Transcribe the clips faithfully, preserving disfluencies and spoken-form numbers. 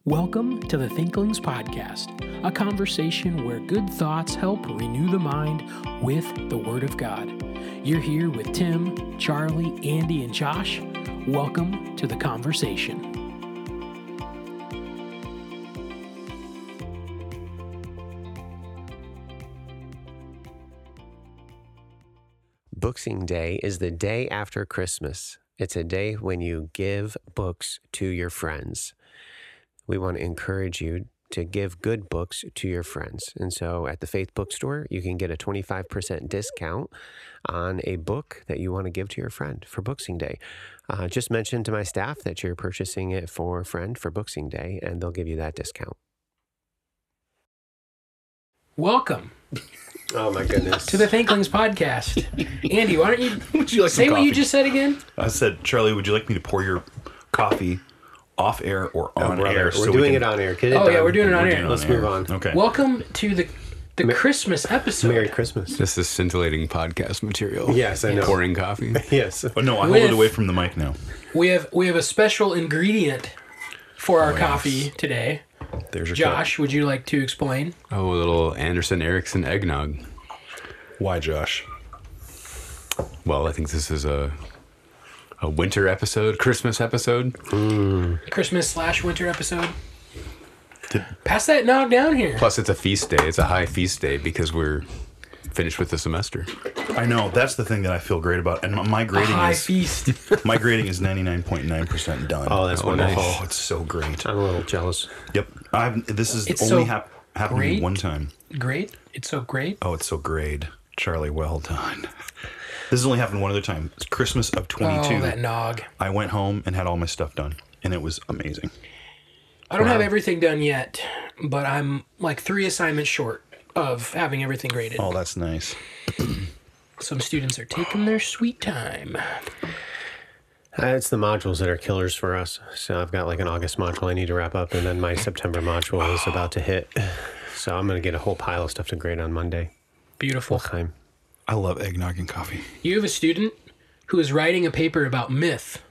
Welcome to the Thinklings Podcast, a conversation where good thoughts help renew the mind with the Word of God. You're here with Tim, Charlie, Andy, and Josh. Welcome to the conversation. Boxing Day is the day after Christmas. It's a day when you give books to your friends. We want to encourage you to give good books to your friends. And so at the Faith Bookstore, you can get a twenty-five percent discount on a book that you want to give to your friend for Boxing Day. Uh, just mention to my staff that you're purchasing it for a friend for Boxing Day, and they'll give you that discount. Welcome. Oh, my goodness. To the Thinklings Podcast. Andy, why don't you, would you like say some what you coffee? just said again? I said, Charlie, would you like me to pour your coffee off air or on Oh, air? We're so doing we it can... on air. Get it Oh, yeah, done. we're doing it on We're air. doing it Let's on move air. on. Okay. Welcome to the the Ma- Christmas episode. Merry Christmas. This is scintillating podcast material. Yes, I know. Pouring coffee. Yes. Oh, no, I With- hold it away from the mic now. We have we have a special ingredient for our Oh, yes. coffee today. There's your Josh, would you like to explain? Oh, a little Anderson Erickson eggnog. cup. Why, Josh? Well, I think this is a a winter episode, Christmas episode. Christmas slash winter episode. Did- Pass that nog down here. Plus, it's a feast day. It's a high feast day because we're finished with the semester. I know, that's the thing that I feel great about. And my- my A grading high is feast. my grading is ninety-nine point nine percent done. Oh, that's Oh, wonderful. nice. Oh, it's so great. I'm a little jealous. Yep. I've, this is It's only so hap- happened great. one time. Great. It's so great. Oh, it's so great. Charlie, well done. This has only happened one other time. It's Christmas of twenty-two. Oh, that nog. I went home and had all my stuff done, and it was amazing. I don't have everything done yet, but I'm like three assignments short of having everything graded. Oh, that's nice. Some students are taking their sweet time. Uh, it's the modules that are killers for us. So I've got like an August module I need to wrap up, and then my September module is about to hit. So I'm going to get a whole pile of stuff to grade on Monday. Beautiful. Time. I love eggnog and coffee. You have a student who is writing a paper about myth,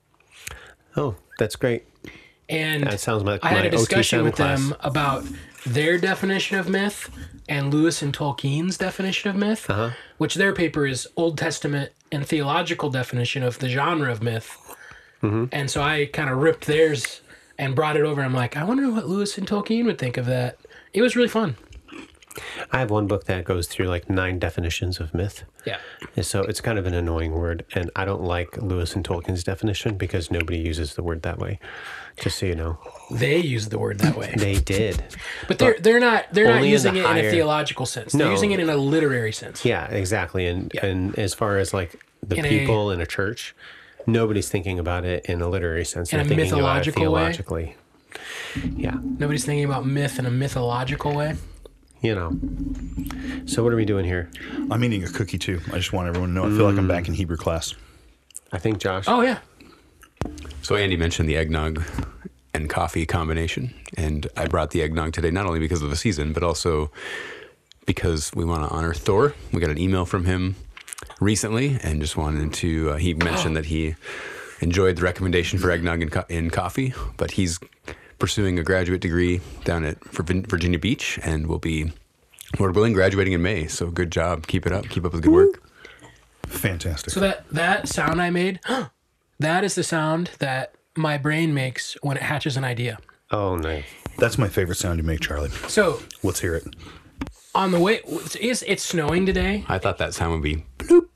Oh, that's great. and That sounds like I had my a discussion O T with class. them about their definition of myth and Lewis and Tolkien's definition of myth, Uh-huh. which their paper is Old Testament and theological definition of the genre of myth. Mm-hmm. And so I kind of ripped theirs and brought it over. I'm like, I wonder what Lewis and Tolkien would think of that. It was really fun. I have one book that goes through like nine definitions of myth. Yeah. And so it's kind of an annoying word. And I don't like Lewis and Tolkien's definition because nobody uses the word that way. Just so you know. They use the word that way. They did. But they're they're not they're not only in using the it in a higher- theological sense. They're No. using it in a literary sense. Yeah, exactly. And Yeah. and as far as like the In a- people in a church, nobody's thinking about it in a literary sense. In They're a thinking mythological way? about it theologically. Yeah, Nobody's thinking about myth in a mythological way. you know. So what are we doing here? I'm eating a cookie too. I just want everyone to know. I feel like I'm back in Hebrew class. I think Josh. Oh yeah. So Andy mentioned the eggnog and coffee combination, and I brought the eggnog today not only because of the season, but also because we want to honor Thor. We got an email from him recently, and just wanted to. Uh, he mentioned that he enjoyed the recommendation for eggnog and, co- and coffee, but he's pursuing a graduate degree down at Vir- Virginia Beach, and will be, Lord willing, graduating in May. So good job, keep it up, keep up with the good work. Fantastic. So that that sound I made, that is the sound that my brain makes when it hatches an idea. Oh, nice. That's my favorite sound you make, Charlie. So Let's hear it. on the way, it's, it's snowing today. I thought that sound would be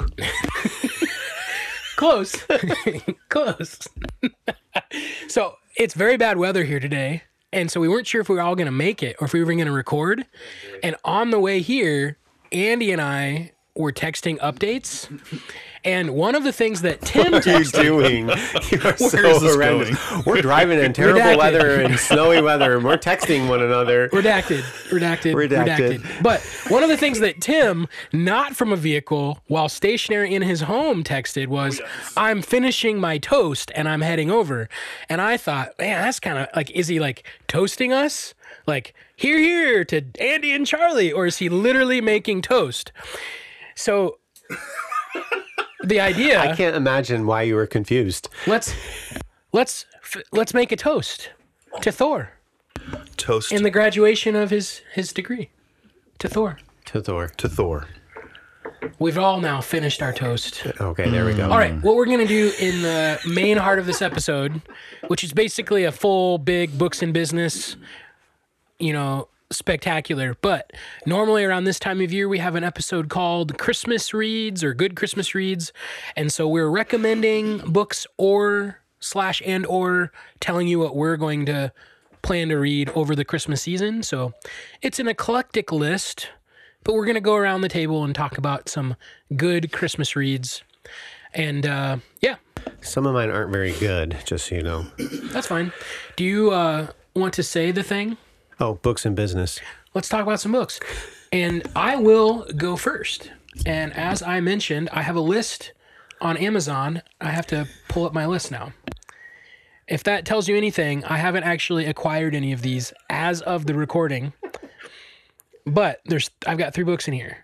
Close. Close. So it's very bad weather here today. And so we weren't sure if we were all going to make it or if we were going to record. And on the way here, Andy and I were texting updates. And one of the things that Tim What are you texted, doing? You are so is this horrendous. We're driving in terrible Redacted. weather and snowy weather, and we're texting one another. redacted, redacted, redacted, Redacted. But one of the things that Tim, not from a vehicle, while stationary in his home, texted was, I'm finishing my toast and I'm heading over. And I thought, man, that's kind of like, is he like toasting us? Like, here, here to Andy and Charlie, or is he literally making toast? So the idea, I can't imagine why you were confused. let's let's f- let's make a toast to Thor. toast And the graduation of his, his degree to Thor. To Thor. to Thor. We've all now finished our toast. Okay, there we go. All right, what we're going to do in the main heart of this episode, which is basically a full, big books and business, you know, spectacular. But normally around this time of year, we have an episode called Christmas Reads or Good Christmas Reads. And so we're recommending books or slash and or telling you what we're going to plan to read over the Christmas season. So it's an eclectic list, but we're going to go around the table and talk about some good Christmas reads. And uh, yeah, Some of mine aren't very good, just so you know. that's fine. Do you uh, want to say the thing? Oh, books and business. Let's talk about some books. And I will go first. And as I mentioned, I have a list on Amazon. I have to pull up my list now. If that tells you anything, I haven't actually acquired any of these as of the recording. But there's I've got three books in here.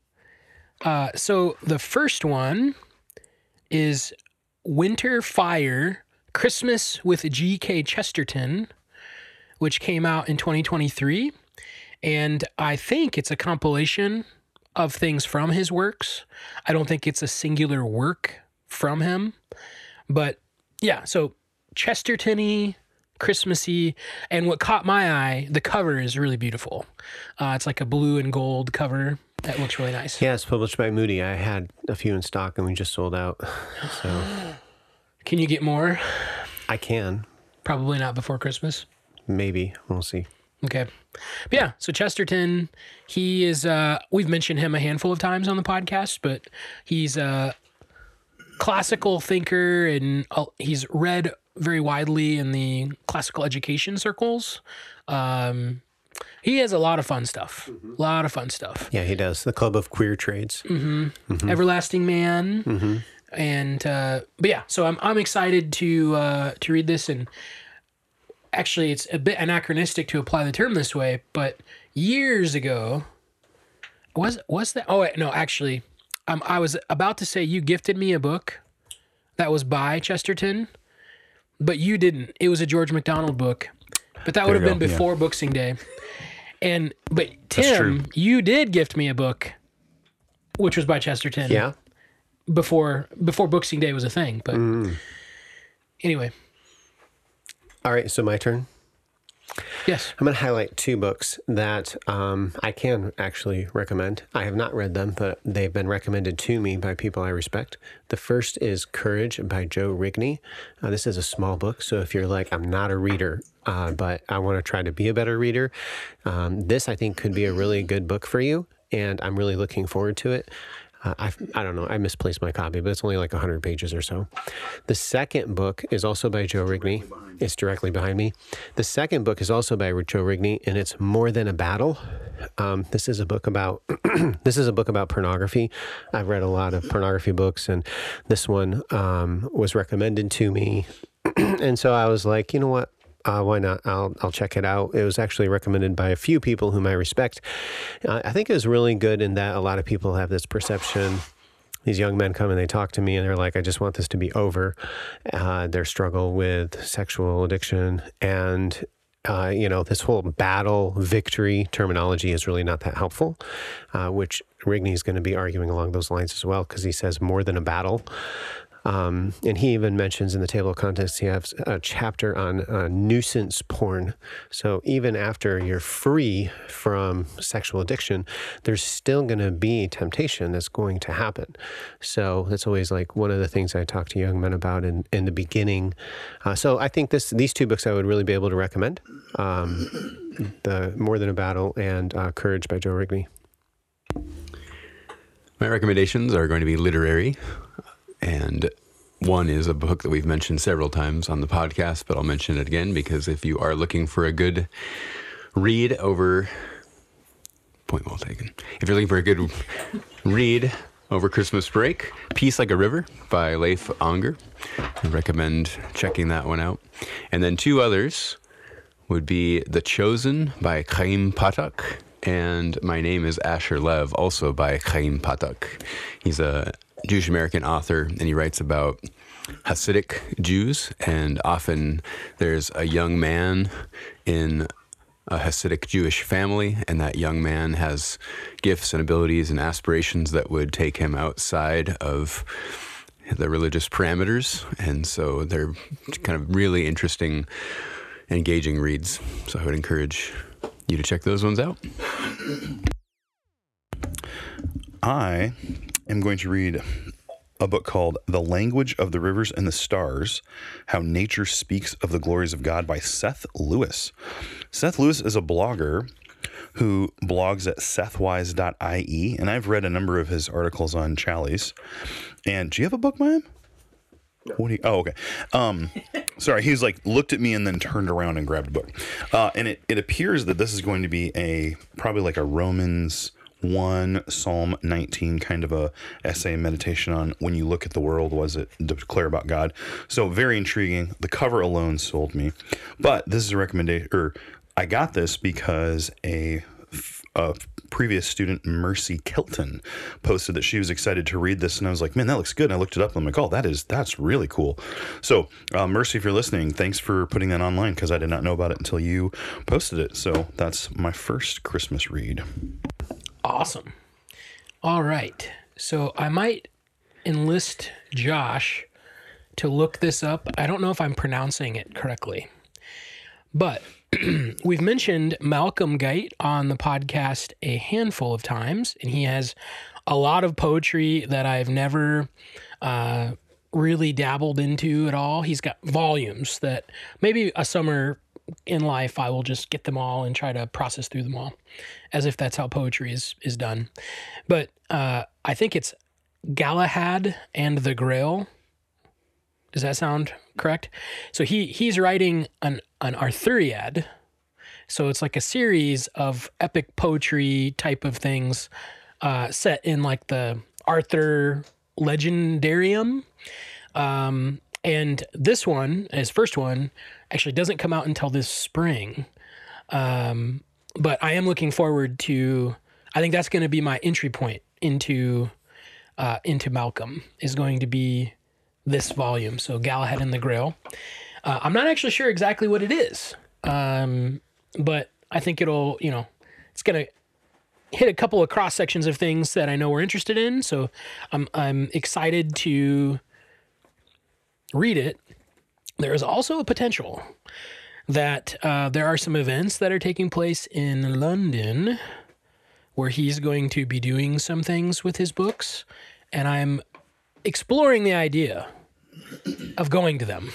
Uh, so the first one is Winter Fire, Christmas with G K Chesterton, which came out in twenty twenty-three. And I think it's a compilation of things from his works. I don't think it's a singular work from him. But yeah, so Chesterton-y, Christmassy, and what caught my eye, the cover is really beautiful. Uh, it's like a blue and gold cover that looks really nice. Yeah, it's published by Moody. I had a few in stock and we just sold out. So Can you get more? I can. Probably not before Christmas. Maybe. We'll see. Okay. But yeah, so Chesterton, he is, uh, we've mentioned him a handful of times on the podcast, but he's a classical thinker and uh, he's read very widely in the classical education circles. Um, he has a lot of fun stuff. A lot of fun stuff. Yeah, he does. The Club of Queer Trades. Mm-hmm. Mm-hmm. Everlasting Man. Mm-hmm. And, uh, but yeah, so I'm, I'm excited to, uh, to read this. And actually it's a bit anachronistic to apply the term this way, but years ago, was, was that, oh wait, no, actually, um, I was about to say you gifted me a book that was by Chesterton, but you didn't. It was a George MacDonald book, but that would have you been go, yeah. before Boxing Day. And, but That's true. Tim, you did gift me a book, which was by Chesterton. Yeah. Before, before Boxing Day was a thing, but Mm. anyway, All right, so my turn. yes. I'm going to highlight two books that um, I can actually recommend. I have not read them, but they've been recommended to me by people I respect. The first is Courage by Joe Rigney. Uh, this is a small book, so if you're like, I'm not a reader, uh, but I want to try to be a better reader, um, this I think could be a really good book for you, and I'm really looking forward to it. Uh, I I don't know. I misplaced my copy, but it's only like one hundred pages or so. The second book is also by Joe Rigney. It's directly behind me. The second book is also by Joe Rigney, and it's More Than a Battle. Um, this is a book about this is a book about pornography. I've read a lot of pornography books, and this one um, was recommended to me, and so I was like, you know what? Uh, why not? I'll I'll check it out. It was actually recommended by a few people whom I respect. Uh, I think it was really good in that a lot of people have this perception. These young men come and they talk to me and they're like, I just want this to be over. Uh, their struggle with sexual addiction and, uh, you know, this whole battle victory terminology is really not that helpful, uh, which Rigney is going to be arguing along those lines as well because he says more than a battle. Um, and he even mentions in the table of contents, he has a chapter on uh, nuisance porn. So even after you're free from sexual addiction, there's still going to be temptation that's going to happen. So that's always like one of the things I talk to young men about in, in the beginning. Uh, so I think this these two books I would really be able to recommend. Um, the More Than a Battle and uh, Courage by Joe Rigney. My recommendations are going to be literary. And one is a book that we've mentioned several times on the podcast, but I'll mention it again because if you are looking for a good read over, point well taken. If you're looking for a good read over Christmas break, Peace Like a River by Leif Anger. I recommend checking that one out. And then two others would be The Chosen by Chaim Patak and My Name is Asher Lev, also by Chaim Patak. He's a Jewish American author, and he writes about Hasidic Jews, and often there's a young man in a Hasidic Jewish family, and that young man has gifts and abilities and aspirations that would take him outside of the religious parameters. And so they're kind of really interesting, engaging reads. So I would encourage you to check those ones out. I am going to read a book called The Language of the Rivers and the Stars, How Nature Speaks of the Glories of God by Seth Lewis. Seth Lewis is a blogger who blogs at sethwise dot I E, and I've read a number of his articles on Challies. And do you have a book by him? No. What do you, oh, okay. Um, sorry, he's like looked at me and then turned around and grabbed a book. Uh, and it, it appears that this is going to be a probably like a Romans one, Psalm nineteen kind of a essay meditation on when you look at the world, what does it declare about God? So very intriguing. The cover alone sold me. But this is a recommendation, or I got this because a, a previous student, Mercy Kilton, posted that she was excited to read this, and I was like, man, that looks good. And I looked it up, and I'm like, oh, that is, that's really cool. So, uh, Mercy, if you're listening, thanks for putting that online, because I did not know about it until you posted it. So that's my first Christmas read. Awesome. All right. So I might enlist Josh to look this up. I don't know if I'm pronouncing it correctly, but we've mentioned Malcolm Guite on the podcast a handful of times, and he has a lot of poetry that I've never uh, really dabbled into at all. He's got volumes that maybe a summer in life I will just get them all and try to process through them all, as if that's how poetry is is done. But uh, I think it's Galahad and the Grail. Does that sound correct? So he he's writing an an Arthuriad. So it's like a series of epic poetry type of things uh, set in like the Arthur legendarium. Um, and this one, his first one, actually doesn't come out until this spring. Um, but I am looking forward to, I think that's going to be my entry point into uh, into Malcolm, is going to be this volume. So Galahad and the Grail. Uh, I'm not actually sure exactly what it is. Um, but I think it'll, you know, it's going to hit a couple of cross sections of things that I know we're interested in. So I'm, I'm excited to read it. There is also a potential that uh, there are some events that are taking place in London where he's going to be doing some things with his books. And I'm exploring the idea of going to them.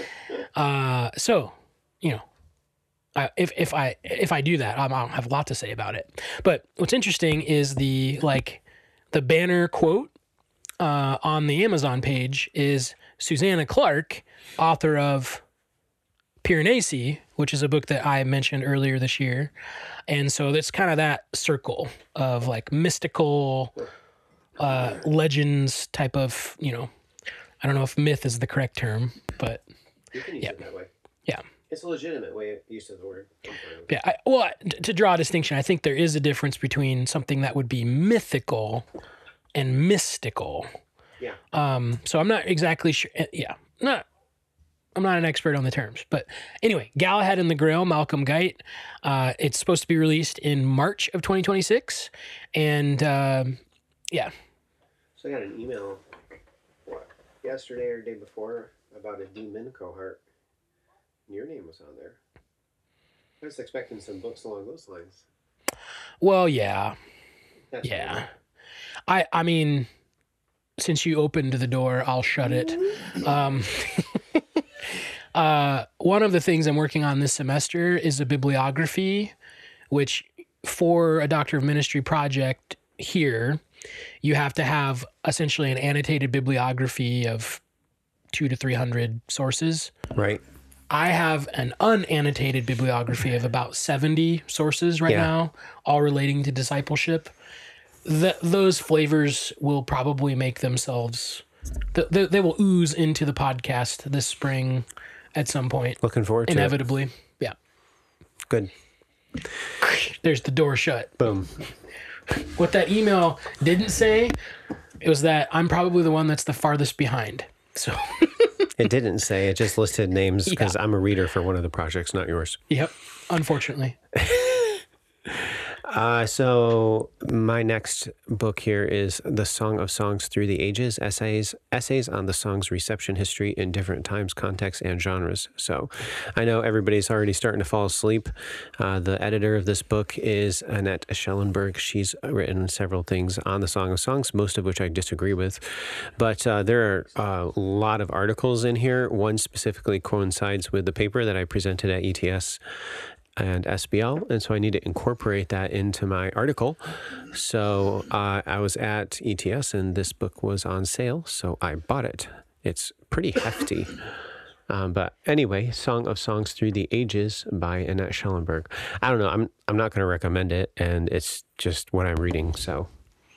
Uh, so, you know, I, if if I if I do that, I'm, I'll have a lot to say about it. But what's interesting is the like the banner quote uh, on the Amazon page is Susanna Clark, author of Piranesi, which is a book that I mentioned earlier this year, and so it's kind of that circle of like mystical uh, legends type of, you know, I don't know if myth is the correct term, but you can use yeah. it that way. Yeah. It's a legitimate way of use of the word. Yeah. I, well, to draw a distinction, I think there is a difference between something that would be mythical and mystical. Yeah. Um. So I'm not exactly sure. Yeah. Not. I'm not an expert on the terms, but anyway, Galahad and the Grail, Malcolm Guite. Uh, it's supposed to be released in March of twenty twenty-six, and um, yeah. So I got an email, what, yesterday or the day before about a D. Minico heart. Your name was on there. I was expecting some books along those lines. Well, yeah. That's yeah. funny. I I mean, since you opened the door, I'll shut it. Um, uh, one of the things I'm working on this semester is a bibliography, which for a Doctor of Ministry project here, you have to have essentially an annotated bibliography of two to three hundred sources. Right. I have an unannotated bibliography of about seventy sources right Yeah. now, all relating to discipleship. The, those flavors will probably make themselves, the, the, they will ooze into the podcast this spring at some point. Looking forward to Inevitably. it. Yeah. Good. There's the door shut. Boom. What that email didn't say, it was that I'm probably the one that's the farthest behind. So It didn't say. It just listed names because Yeah. I'm a reader for one of the projects, not yours. Yep. Unfortunately. Uh, so my next book here is The Song of Songs Through the Ages, essays essays on the song's reception history in different times, contexts, and genres. So I know everybody's already starting to fall asleep. Uh, the editor of this book is Annette Schellenberg. She's written several things on the Song of Songs, most of which I disagree with. But uh, there are a lot of articles in here. One specifically coincides with the paper that I presented at E T S and S B L, and so I need to incorporate that into my article. So uh, I was at E T S, and this book was on sale, so I bought it. It's pretty hefty. Um, but anyway, Song of Songs Through the Ages by Annette Schellenberg. I don't know. I'm I'm not going to recommend it, and it's just what I'm reading. So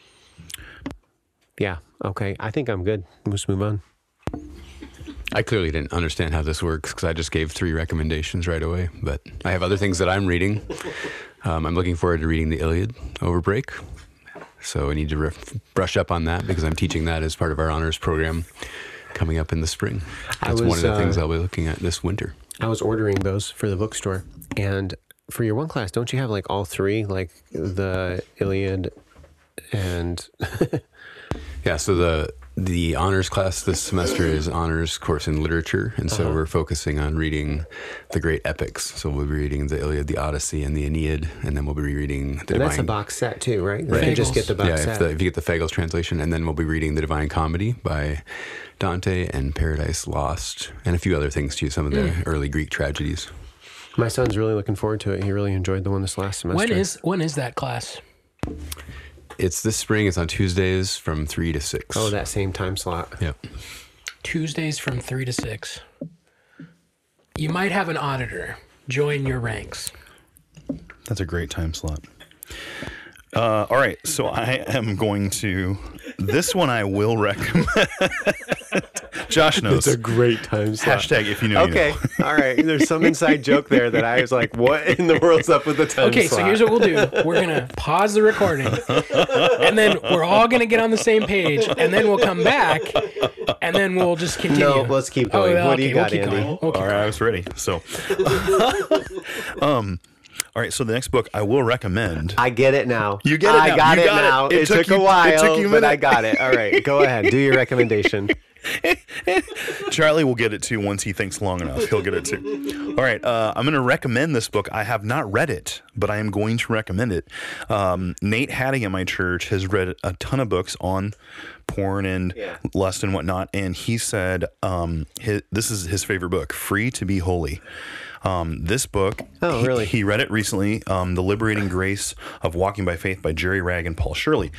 yeah, okay. I think I'm good. Let's move on. I clearly didn't understand how this works because I just gave three recommendations right away. But I have other things that I'm reading. Um, I'm looking forward to reading the Iliad over break. So I need to re- brush up on that because I'm teaching that as part of our honors program coming up in the spring. That's was, one of the uh, things I'll be looking at this winter. I was ordering those for the bookstore, and for your one class, don't you have like all three, like the Iliad and Yeah, so the the honors class this semester is honors course in literature, and so Uh-huh. we're focusing on reading the great epics. So we'll be reading the Iliad, the Odyssey, and the Aeneid, and then we'll be reading the and Divine. that's a box set too, right? Like Right. you just get the box yeah, set. if, the, if you get the Fagles translation, and then we'll be reading the Divine Comedy by Dante and Paradise Lost, and a few other things too. Some of the Mm. early Greek tragedies. My son's really looking forward to it. He really enjoyed the one this last semester. When is when is that class? It's this spring. It's on Tuesdays from three to six. Oh, that same time slot. Yep. Tuesdays from three to six. You might have an auditor join your ranks. That's a great time slot. Uh, all right, so I am going to. This one I will recommend. Josh knows. It's a great time slot. Hashtag if you know. Okay, You know. all right. There's some inside joke there that I was like, "What in the world's up with the time Okay, slot?" so here's what we'll do. We're gonna pause the recording, and then we're all gonna get on the same page, and then we'll come back, and then we'll just continue. No, let's keep going. Oh, What do okay, you got, we'll keep Andy? going. We'll keep All right, I was ready. So, um, all right. So the next book I will recommend. I get it now. You get it I now. got You it got it. now. It, It took, took you- a while, it took you a but I minute. got it. All right, go ahead. Do your recommendation. Charlie will get it too once he thinks long enough. He'll get it too. All right. Uh, I'm going to recommend this book. I have not read it, but I am going to recommend it. Um, Nate Hadding at my church has read a ton of books on porn and Yeah. lust and whatnot. And he said um, his, this is his favorite book, Free to be Holy. Um, this book, Oh, he- really? he, read it recently, um, The Liberating Grace of Walking by Faith by Jerry Ragg and Paul Shirley.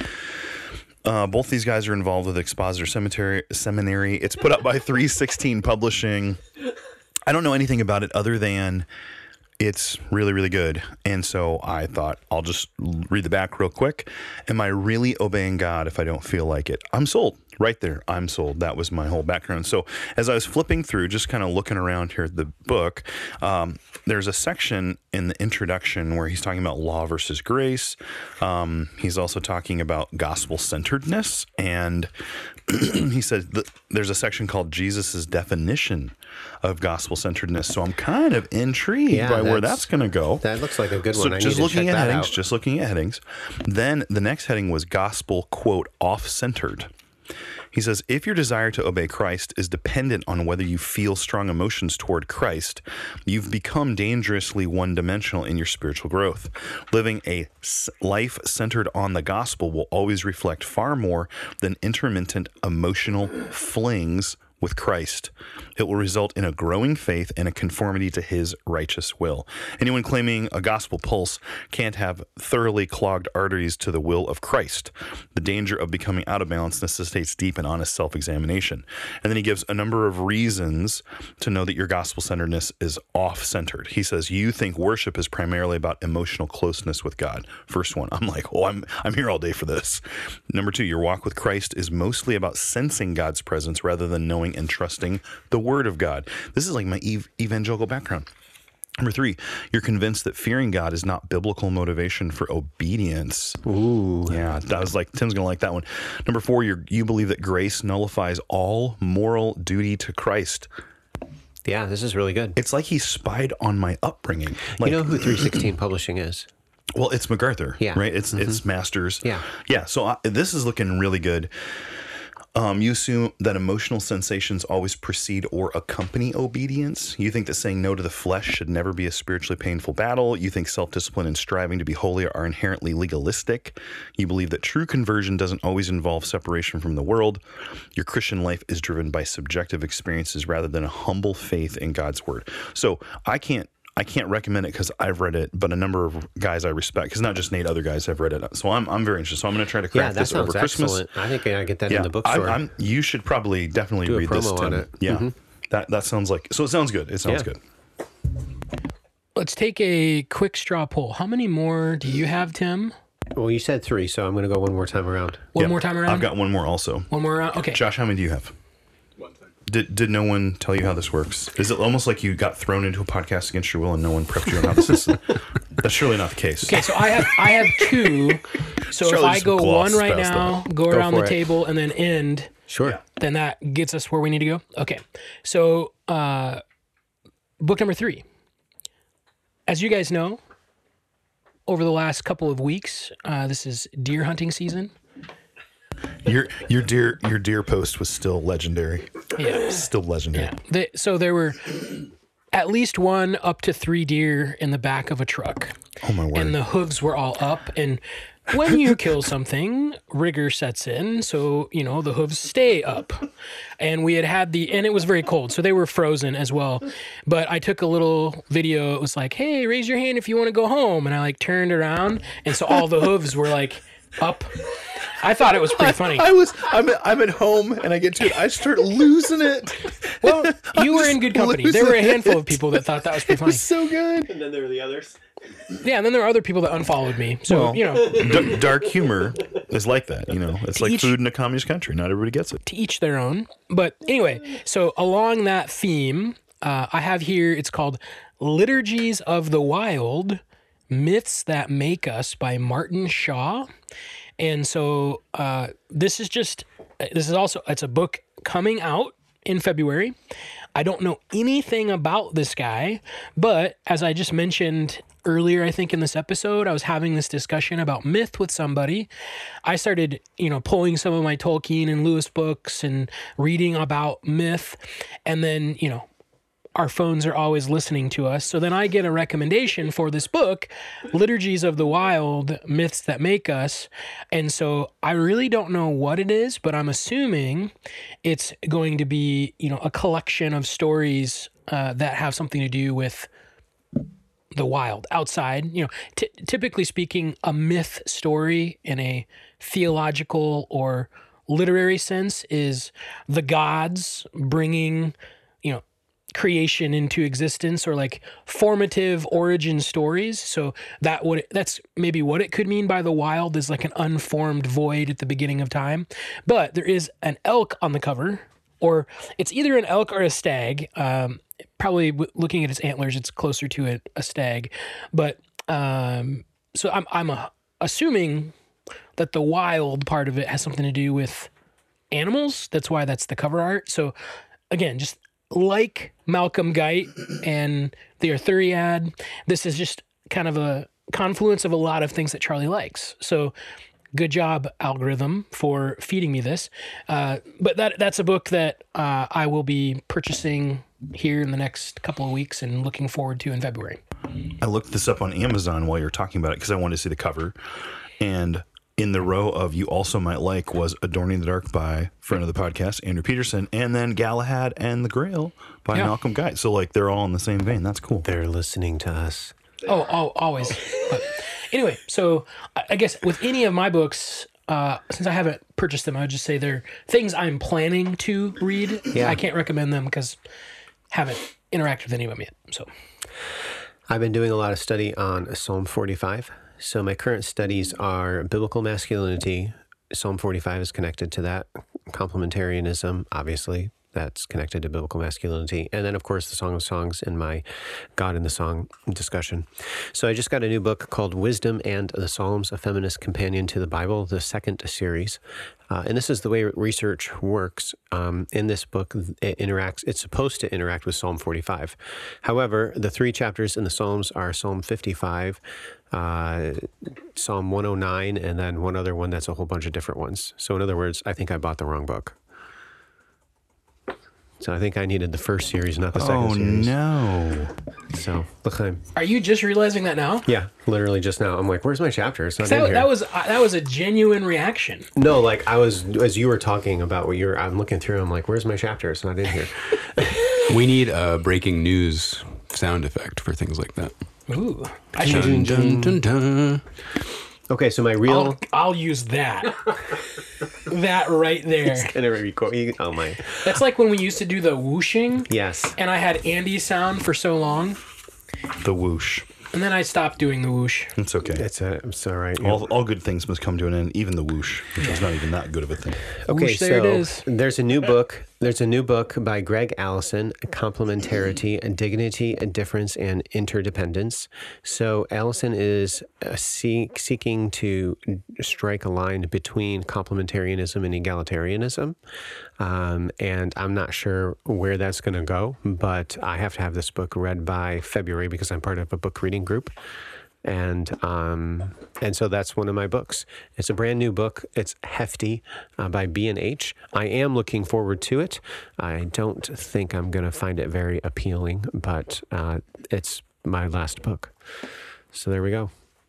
Uh, both these guys are involved with Expositor Cemetery, Seminary. It's put up by three sixteen Publishing. I don't know anything about it other than it's really, really good. And so I thought I'll just read the back real quick. Am I really obeying God if I don't feel like it? I'm sold. Right there. I'm sold. That was my whole background. So as I was flipping through, just kind of looking around here at the book, um, there's a section in the introduction where he's talking about law versus grace. Um, he's also talking about gospel centeredness. And he said that there's a section called Jesus's definition of gospel centeredness. So I'm kind of intrigued Yeah, by where that's- that's going to go. That looks like a good So one. I just need to looking check at that headings, out. just looking at headings. Then the next heading was gospel, quote, off-centered. He says, if your desire to obey Christ is dependent on whether you feel strong emotions toward Christ, you've become dangerously one-dimensional in your spiritual growth. Living a s- life centered on the gospel will always reflect far more than intermittent emotional flings with Christ. It will result in a growing faith and a conformity to his righteous will. Anyone claiming a gospel pulse can't have thoroughly clogged arteries to the will of Christ. The danger of becoming out of balance necessitates deep and honest self-examination. And then he gives a number of reasons to know that your gospel-centeredness is off-centered. He says, you think worship is primarily about emotional closeness with God. First one, I'm like, oh, I'm I'm here all day for this. Number two, your walk with Christ is mostly about sensing God's presence rather than knowing and trusting the Word of God. This is like my ev- evangelical background. Number three, you're convinced that fearing God is not biblical motivation for obedience. Ooh. Yeah, that was like, Tim's going to like that one. Number four, you you believe that grace nullifies all moral duty to Christ. Yeah, this is really good. It's like he spied on my upbringing. Like, You know who three sixteen Publishing is? well, it's MacArthur, Yeah. right? It's it's Masters. Yeah. Yeah, so I, this is looking really good. Um, you assume that emotional sensations always precede or accompany obedience. You think that saying no to the flesh should never be a spiritually painful battle. You think self-discipline and striving to be holy are inherently legalistic. You believe that true conversion doesn't always involve separation from the world. Your Christian life is driven by subjective experiences rather than a humble faith in God's word. So I can't I can't recommend it because I've read it, but a number of guys I respect, because not just Nate, other guys have read it. So I'm I'm very interested. So I'm going to try to crack Yeah, that this over sounds Christmas. excellent. I think I get that Yeah, in the bookstore. I, I'm, you should probably definitely Do a read this. promo Tim. on it. Yeah, Mm-hmm. that that sounds like. So it sounds good. It sounds Yeah. good. Let's take a quick straw poll. How many more do you have, Tim? Well, you said three, so I'm going to go one more time around. One Yeah, more time around? I've got one more also. One more round? Okay. Josh, how many do you have? Did did no one tell you how this works? Is it almost like you got thrown into a podcast against your will and no one prepped you on how this is? That's surely not the case. Okay, so I have I have two. So if Charlie I just go glossed one right past now, go Go around the for it. table, and then end, Sure. Yeah. then that gets us where we need to go. Okay. So uh, book number three. As you guys know, over the last couple of weeks, uh, this is deer hunting season. Your your deer your deer post was still legendary. Yeah. Still legendary. Yeah. The, so there were at least one up to three deer in the back of a truck. Oh my word. And the hooves were all up. And when you kill something, rigor sets in. So, you know, the hooves stay up. And we had had the, and it was very cold. So they were frozen as well. But I took a little video. It was like, hey, raise your hand if you want to go home. And I like turned around. And so all the hooves were like up. I thought it was pretty funny. I was I'm at, I'm at home and I get to it. I start losing it. Well, you were in good company. There were a handful of people that thought that was pretty funny. So good. And then there were the others. Yeah, and then there are other people that unfollowed me. So, Well, you know, D- dark humor is like that. You know, it's like each- food in a communist country. Not everybody gets it. to each their own. But anyway, so along that theme, uh, I have here, it's called Liturgies of the Wild, Myths That Make Us by Martin Shaw. And so uh, this is just, this is also, it's a book coming out in February. I don't know anything about this guy, but as I just mentioned earlier, I think in this episode, I was having this discussion about myth with somebody. I started, you know, pulling some of my Tolkien and Lewis books and reading about myth. And then, you know, our phones are always listening to us. So then I get a recommendation for this book, Liturgies of the Wild, Myths That Make Us. And so I really don't know what it is, but I'm assuming it's going to be, you know, a collection of stories uh, that have something to do with the wild, outside. You know, t- typically speaking, a myth story in a theological or literary sense is the gods bringing, you know, creation into existence, or like formative origin stories. So that would that's maybe what it could mean by the wild, is like an unformed void at the beginning of time. But there is an elk on the cover, or it's either an elk or a stag. Um, probably w- looking at its antlers, it's closer to a, a stag. But um, so I'm I'm uh, assuming that the wild part of it has something to do with animals. That's why that's the cover art. So again, just like Malcolm Guite and the Arthuriad, this is just kind of a confluence of a lot of things that Charlie likes. So good job, algorithm, for feeding me this. Uh, but that that's a book that uh, I will be purchasing here in the next couple of weeks and looking forward to in February. I looked this up on Amazon while you were talking about it because I wanted to see the cover. And in the row of You Also Might Like was Adorning the Dark by friend of the podcast, Andrew Peterson, and then Galahad and the Grail by Yeah. Malcolm Guite. So like they're all in the same vein. That's cool. They're listening to us. Oh, oh always. But anyway, so I I guess with any of my books, uh, since I haven't purchased them, I would just say they're things I'm planning to read. Yeah. I can't recommend them because haven't interacted with any of them yet. So I've been doing a lot of study on Psalm forty-five. So my current studies are biblical masculinity. Psalm forty-five is connected to that. Complementarianism, obviously. that's connected to biblical masculinity. And then, of course, the Song of Songs and my God in the Song discussion. So I just got a new book called Wisdom and the Psalms, A Feminist Companion to the Bible, the second series. Uh, and this is the way research works. Um, in this book, it interacts. It's supposed to interact with Psalm forty-five. However, the three chapters in the Psalms are Psalm fifty-five, uh, Psalm one oh nine, and then one other one that's a whole bunch of different ones. So in other words, I think I bought the wrong book. So I think I needed the first series, not the second Oh, series. no. So, l'chaim. Are you just realizing that now? Yeah, literally just now. I'm like, where's my chapter? It's not in That, here. that was uh, that was a genuine reaction. No, like I was, as you were talking about what you're, I'm looking through, I'm like, where's my chapter? It's not in here. We need a breaking news sound effect for things like that. Ooh, I Dun, should. dun, dun, dun. Okay, so my real... I'll, I'll use that. That right there. Gonna record, you- oh my. That's like when we used to do the whooshing, Yes. and I had Andy's sound for so long, The whoosh. and then I stopped doing the whoosh. It's okay. It's, a, it's all right. All, all good things must come to an end, even the whoosh, which is not even that good of a thing. Okay, Whoosh, there so it is. there's a new book. There's a new book by Greg Allison, Complementarity, Dignity, Difference, and Interdependence. So Allison is uh, seek, seeking to strike a line between complementarianism and egalitarianism. Um, and I'm not sure where that's going to go, but I have to have this book read by February because I'm part of a book reading group. And um, and so that's one of my books. It's a brand new book. It's hefty uh, by B and H. I am looking forward to it. I don't think I'm going to find it very appealing, but uh, it's my last book. So there we go.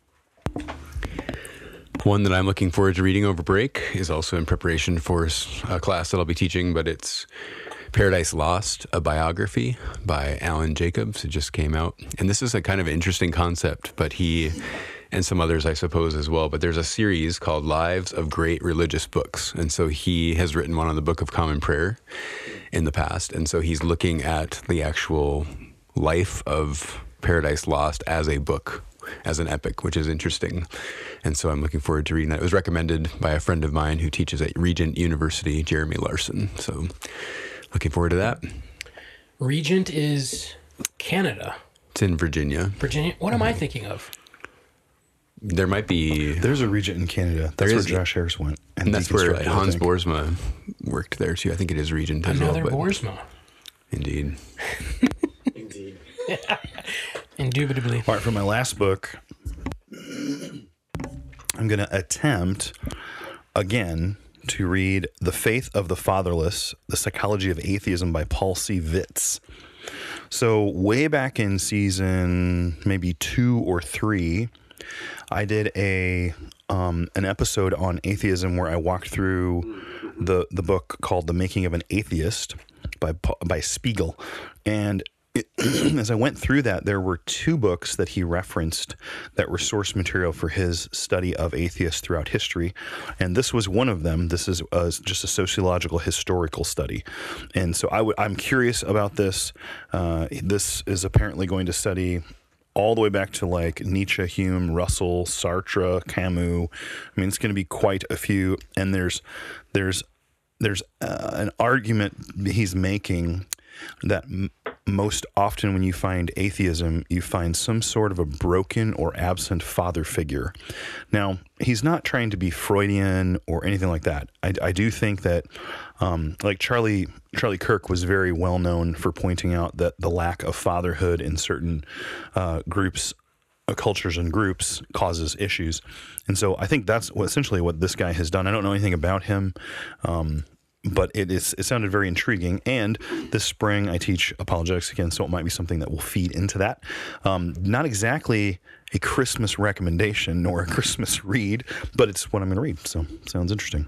One that I'm looking forward to reading over break is also in preparation for a class that I'll be teaching, but it's Paradise Lost, a biography by Alan Jacobs. It just came out. And this is a kind of interesting concept, but he, and some others, I suppose, as well, but there's a series called Lives of Great Religious Books. And so he has written one on the Book of Common Prayer in the past. And so he's looking at the actual life of Paradise Lost as a book, as an epic, which is interesting. And so I'm looking forward to reading that. It was recommended by a friend of mine who teaches at Regent University, Jeremy Larson. So looking forward to that. Regent is Canada. It's in Virginia. Virginia. What am I thinking of? There might be, There's a regent in Canada. That's There where is- Josh Harris went. and that's where deconstructed, I Hans think. Boersma worked there too. I think it is Regent as Another well. But Boersma. indeed. Indubitably. All right, for my last book, I'm going to attempt again to read The Faith of the Fatherless, The Psychology of Atheism by Paul C. Vitz. So way back in season maybe two or three, I did a um, an episode on atheism where I walked through the the book called The Making of an Atheist by Pa- by Spiegel. And it, as I went through that, there were two books that he referenced that were source material for his study of atheists throughout history. And this was one of them. This is uh, just a sociological historical study. And so I w- I'm curious about this. Uh, this is apparently going to study all the way back to like Nietzsche, Hume, Russell, Sartre, Camus. I mean, it's going to be quite a few. And there's there's there's uh, an argument he's making that m- most often when you find atheism, you find some sort of a broken or absent father figure. Now, he's not trying to be Freudian or anything like that. I, I do think that, um, like Charlie Charlie Kirk was very well known for pointing out that the lack of fatherhood in certain uh, groups, uh, cultures and groups causes issues. And so I think that's what, essentially what this guy has done. I don't know anything about him. Um, But it is. It sounded very intriguing. And this spring, I teach apologetics again, so it might be something that will feed into that. Um, not exactly a Christmas recommendation nor a Christmas read, but it's what I'm going to read. So sounds interesting.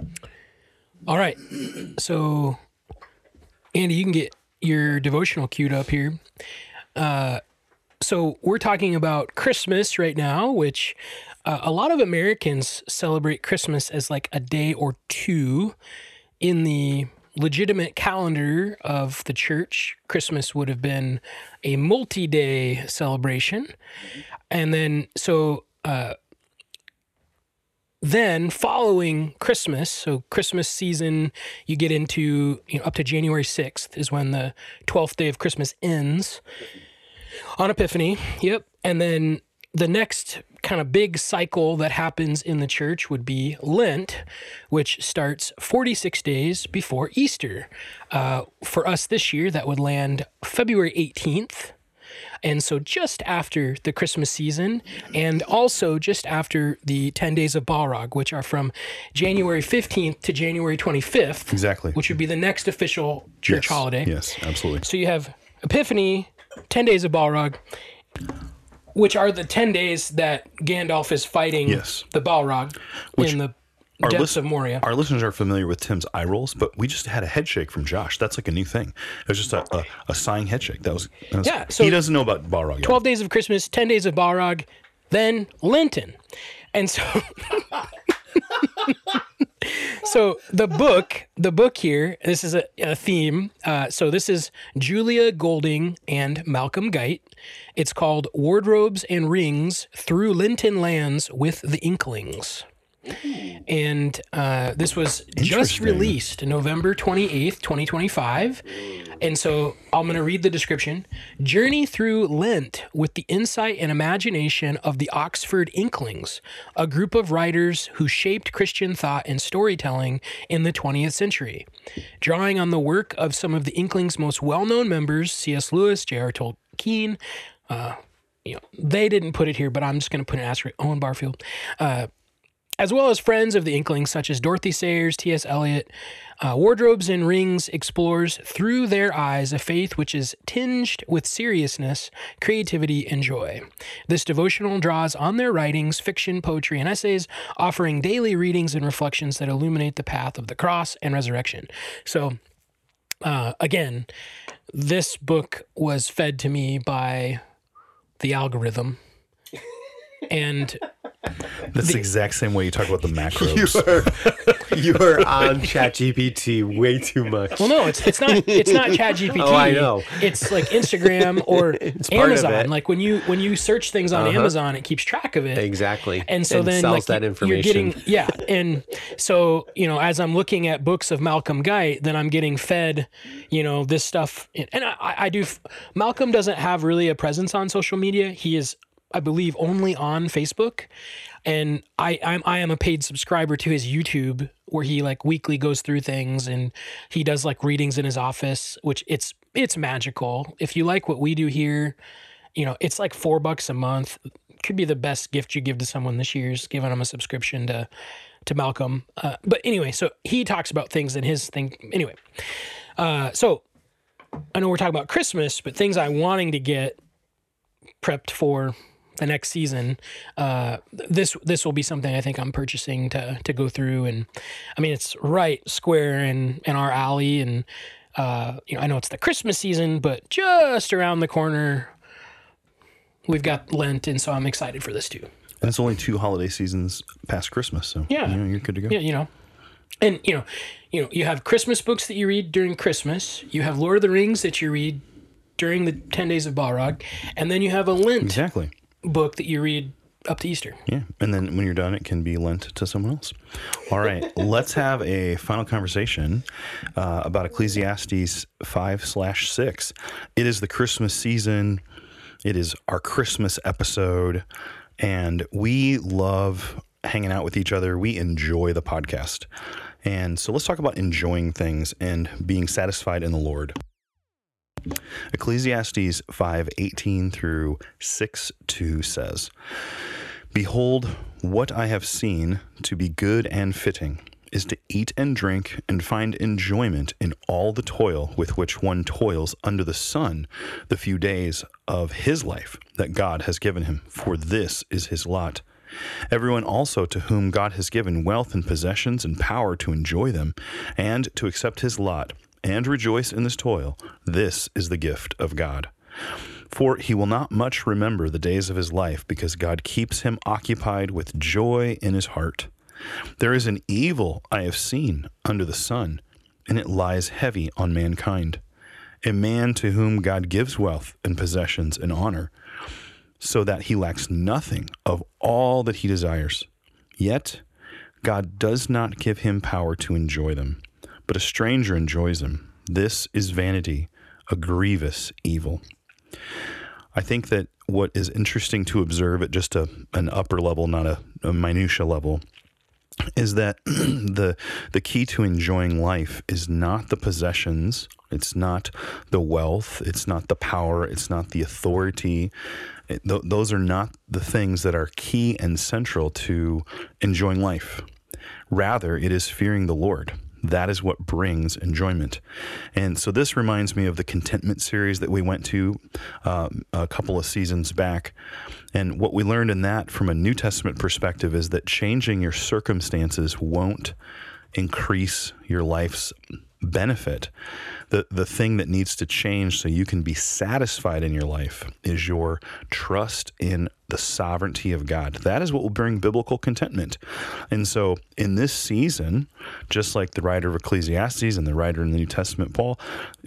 All right. So, Andy, you can get your devotional queued up here. Uh, so we're talking about Christmas right now, which uh, a lot of Americans celebrate Christmas as like a day or two. In the legitimate calendar of the church, Christmas would have been a multi-day celebration. And then, so uh, then following Christmas, so Christmas season, you get into, you know, up to January sixth is when the twelfth day of Christmas ends on Epiphany. Yep. And then the next kind of big cycle that happens in the church would be Lent, which starts forty-six days before Easter. Uh, for us this year, that would land February eighteenth. And so just after the Christmas season, and also just after the ten days of Balrog, which are from January fifteenth to January twenty-fifth. Exactly. Which would be the next official church Yes. holiday. Yes, absolutely. So you have Epiphany, ten days of Balrog, which are the ten days that Gandalf is fighting Yes. the Balrog in the Our, depths listen- of Moria. our listeners are familiar with Tim's eye rolls, but we just had a head shake from Josh. That's like a new thing. It was just a, a, a sighing head shake. That was, that was Yeah, so he doesn't know about Balrog yet. twelve days of Christmas, ten days of Balrog, then Lenten. And so so the book, the book here, this is a, a theme. Uh, so this is Julia Golding and Malcolm Guite. It's called Wardrobes and Rings Through Lenten Lands with the Inklings. And uh, this was just Interesting. released November twenty-eighth, twenty twenty-five. And so I'm going to read the description. Journey through Lent with the insight and imagination of the Oxford Inklings, a group of writers who shaped Christian thought and storytelling in the twentieth century. Drawing on the work of some of the Inklings' most well-known members, C S Lewis, J R Tolkien, uh, you know, they didn't put it here, but I'm just going to put an asterisk, Owen Barfield, uh, as well as friends of the Inklings such as Dorothy Sayers, T S Eliot. uh, Wardrobes and Rings explores through their eyes a faith which is tinged with seriousness, creativity, and joy. This devotional draws on their writings, fiction, poetry, and essays, offering daily readings and reflections that illuminate the path of the cross and resurrection. So, uh, again, this book was fed to me by the algorithm. And That's the exact same way you talk about the macros. You are, you are on ChatGPT way too much. well, no, it's it's not it's not ChatGPT. Oh, I know. It's like Instagram or part of Amazon. it. Like when you when you search things on Uh-huh. Amazon, it keeps track of it. Exactly. And so then sells like that you- information. You're getting yeah, and so you know as I'm looking at books of Malcolm Guite, then I'm getting fed, you know, this stuff. And I, I do. Malcolm doesn't have really a presence on social media. He is, I believe, only on Facebook, and I I'm, I am a paid subscriber to his YouTube, where he like weekly goes through things and he does like readings in his office, which it's it's magical. If you like what we do here, you know, it's like four bucks a month. Could be the best gift you give to someone this year is giving them a subscription to to Malcolm. Uh, but anyway, so he talks about things in his thing. Anyway, uh, so I know we're talking about Christmas, but things I'm wanting to get prepped for the next season. Uh, this this will be something I think I'm purchasing to to go through, and I mean it's right square in in our alley, and uh, you know I know it's the Christmas season, but just around the corner we've got Lent, and so I'm excited for this too. And it's only two holiday seasons past Christmas, so Yeah. you know, you're good to go. Yeah, you know, and you know, you know, you have Christmas books that you read during Christmas. You have Lord of the Rings that you read during the ten days of Balrog, and then you have a Lent Exactly. book that you read up to Easter. Yeah. And then when you're done, it can be lent to someone else. All right. Let's have a final conversation uh, about Ecclesiastes five slash six. It is the Christmas season. It is our Christmas episode. And we love hanging out with each other. We enjoy the podcast. And so let's talk about enjoying things and being satisfied in the Lord. Ecclesiastes five eighteen through six two says, "Behold, what I have seen to be good and fitting is to eat and drink and find enjoyment in all the toil with which one toils under the sun the few days of his life that God has given him, for this is his lot. Everyone also to whom God has given wealth and possessions and power to enjoy them and to accept his lot and rejoice in this toil, this is the gift of God. For he will not much remember the days of his life, because God keeps him occupied with joy in his heart. There is an evil I have seen under the sun, and it lies heavy on mankind, a man to whom God gives wealth and possessions and honor, so that he lacks nothing of all that he desires. Yet God does not give him power to enjoy them, but a stranger enjoys them. This is vanity, a grievous evil. I think that what is interesting to observe at just a, an upper level, not a, a minutia level, is that the the key to enjoying life is not the possessions, it's not the wealth, it's not the power, it's not the authority. It, th- those are not the things that are key and central to enjoying life. Rather, it is fearing the Lord. That is what brings enjoyment. And so this reminds me of the contentment series that we went to uh, a couple of seasons back. And what we learned in that from a New Testament perspective is that changing your circumstances won't increase your life's benefit. The the thing that needs to change so you can be satisfied in your life is your trust in the sovereignty of God. That is what will bring biblical contentment. And so in this season, just like the writer of Ecclesiastes and the writer in the New Testament, Paul,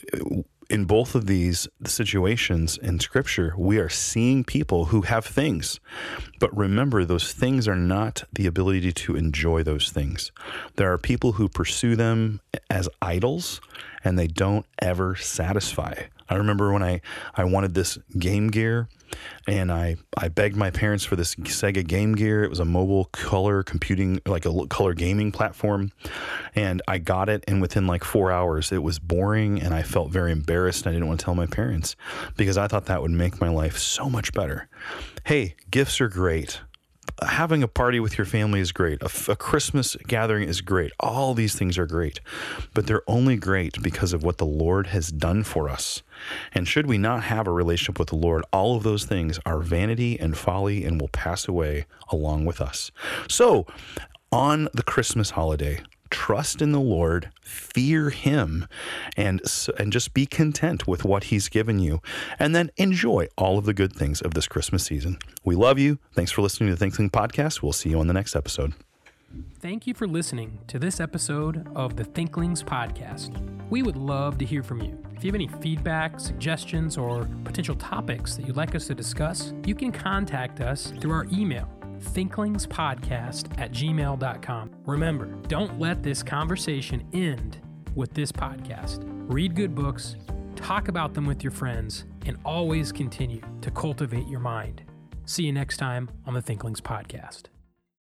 in both of these situations in Scripture, we are seeing people who have things. But remember, those things are not the ability to enjoy those things. There are people who pursue them as idols, and they don't ever satisfy. I remember when I, I wanted this Game Gear, and I, I begged my parents for this Sega Game Gear. It was a mobile color computing, like a color gaming platform. And I got it, and within like four hours, it was boring, and I felt very embarrassed. I didn't want to tell my parents because I thought that would make my life so much better. Hey, gifts are great. Having a party with your family is great. A, a Christmas gathering is great. All these things are great, but they're only great because of what the Lord has done for us. And should we not have a relationship with the Lord, all of those things are vanity and folly and will pass away along with us. So on the Christmas holiday, trust in the Lord, fear him, and and just be content with what he's given you, and then enjoy all of the good things of this Christmas season. We love you. Thanks for listening to the Thinkling Podcast. We'll see you on the next episode. Thank you for listening to this episode of the Thinklings Podcast. We would love to hear from you. If you have any feedback, suggestions, or potential topics that you'd like us to discuss, you can contact us through our email, thinklingspodcast at gmail dot com. Remember, don't let this conversation end with this podcast. Read good books, talk about them with your friends, and always continue to cultivate your mind. See you next time on the Thinklings Podcast.